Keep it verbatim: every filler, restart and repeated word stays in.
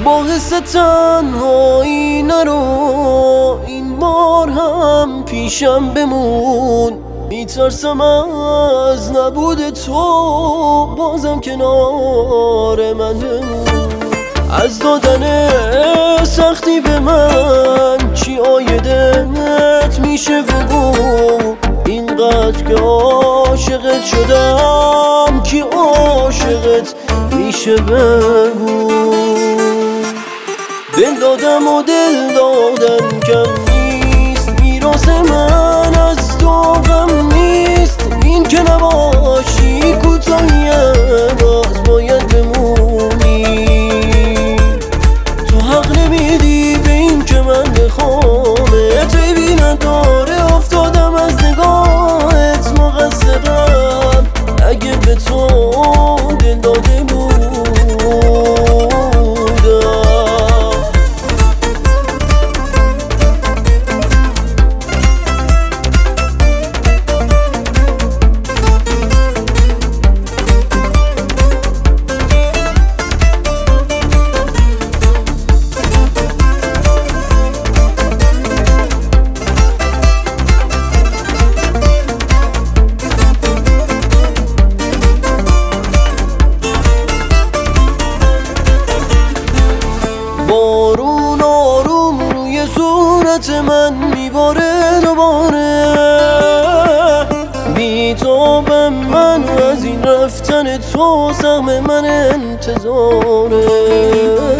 باعث تنهایی نرو، این بار هم پیشم بمون. میترسم از نبود تو بازم کنار من بمون. از دادن سختی به من چی آیدت میشه بگو، اینقدر که عاشقت شدم که عاشقت میشه بگو. دل دادم و دل دادن کم نیست، میراث من از تو غم نیست. این که نباشی کوتاهیه باز باید بمونی. تو حق نمیدی به این که من بخوامت، عیبی نداره افتادم از نگاهت. مقصرم اگه به تو دل داده بودم. بارون آروم روی صورت من میباره دوباره، بی‌تاب من و از این رفتن تو سهم من انتظاره.